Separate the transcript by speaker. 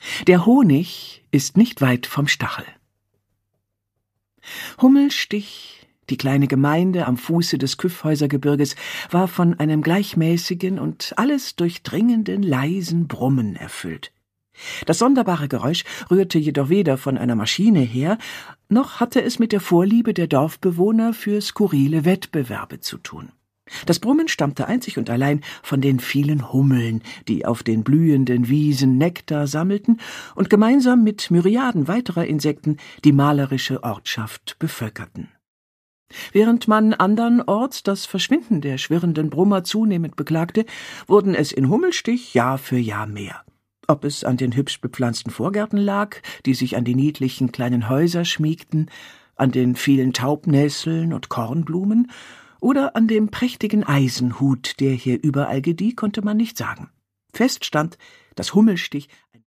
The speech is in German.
Speaker 1: Der Honig ist nicht weit vom Stachel. Hummelstich, die kleine Gemeinde am Fuße des Kyffhäusergebirges, war von einem gleichmäßigen und alles durchdringenden leisen Brummen erfüllt. Das sonderbare Geräusch rührte jedoch weder von einer Maschine her, noch hatte es mit der Vorliebe der Dorfbewohner für skurrile Wettbewerbe zu tun. Das Brummen stammte einzig und allein von den vielen Hummeln, die auf den blühenden Wiesen Nektar sammelten und gemeinsam mit Myriaden weiterer Insekten die malerische Ortschaft bevölkerten. Während man andernorts das Verschwinden der schwirrenden Brummer zunehmend beklagte, wurden es in Hummelstich Jahr für Jahr mehr. Ob es an den hübsch bepflanzten Vorgärten lag, die sich an die niedlichen kleinen Häuser schmiegten, an den vielen Taubnesseln und Kornblumen oder an dem prächtigen Eisenhut, der hier überall gedieh, konnte man nicht sagen. Fest stand, dass Hummelstich